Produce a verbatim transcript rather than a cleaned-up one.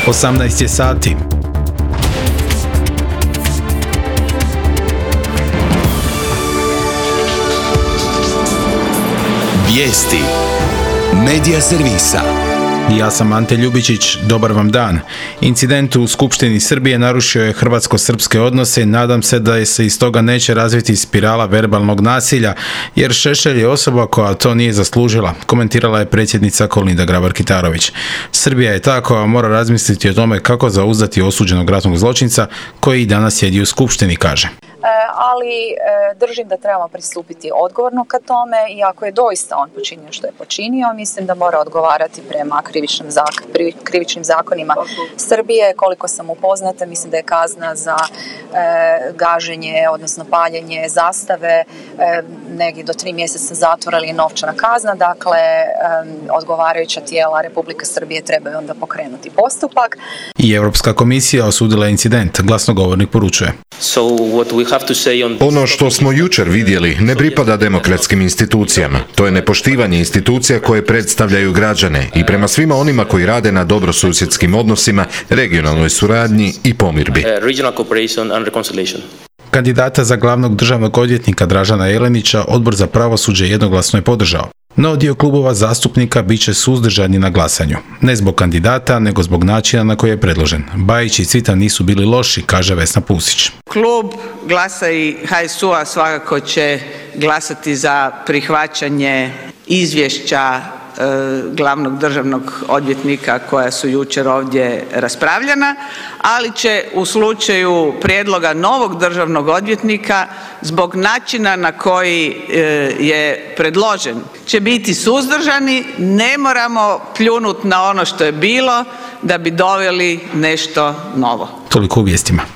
osamnaest je sati. Vijesti Medija servisa. Ja sam Ante Ljubičić, dobar vam dan. Incident u Skupštini Srbije narušio je hrvatsko-srpske odnose i nadam se da se iz toga neće razviti spirala verbalnog nasilja, jer Šešelj je osoba koja to nije zaslužila, komentirala je predsjednica Kolinda Grabar-Kitarović. Srbija je ta koja mora razmisliti o tome kako zauzdati osuđenog ratnog zločinca koji i danas sjedi u Skupštini, kaže. Ali držim da trebamo pristupiti odgovorno ka tome i ako je doista on počinio što je počinio, mislim da mora odgovarati prema krivičnim, zak- krivičnim zakonima Srbije. Koliko sam upoznata, mislim da je kazna za e, gaženje, odnosno paljenje zastave e, negdje do tri mjeseca zatvora ili novčana kazna. Dakle, e, odgovarajuća tijela Republike Srbije trebaju onda pokrenuti postupak. I Europska komisija osudila incident, glasnogovornik poručuje. So what we have to say on... Ono što smo jučer vidjeli ne pripada demokratskim institucijama. To je nepoštivanje institucija koje predstavljaju građane i prema svima onima koji rade na dobrosusjedskim odnosima, regionalnoj suradnji i pomirbi. Regional cooperation and reconciliation. Kandidata za glavnog državnog odvjetnika Dražena Jelenića Odbor za pravosuđe jednoglasno je podržao. No dio klubova zastupnika bit će suzdržani na glasanju. Ne zbog kandidata, nego zbog načina na koji je predložen. Bajić i Cvitan nisu bili loši, kaže Vesna Pusić. Klub Glasa i H S U-a svakako će glasati za prihvaćanje izvješća e, glavnog državnog odvjetnika koja su jučer ovdje raspravljena, ali će u slučaju prijedloga novog državnog odvjetnika zbog načina na koji e, je predložen će biti suzdržani. Ne moramo pljunuti na ono što je bilo da bi doveli nešto novo. Toliko u vijestima.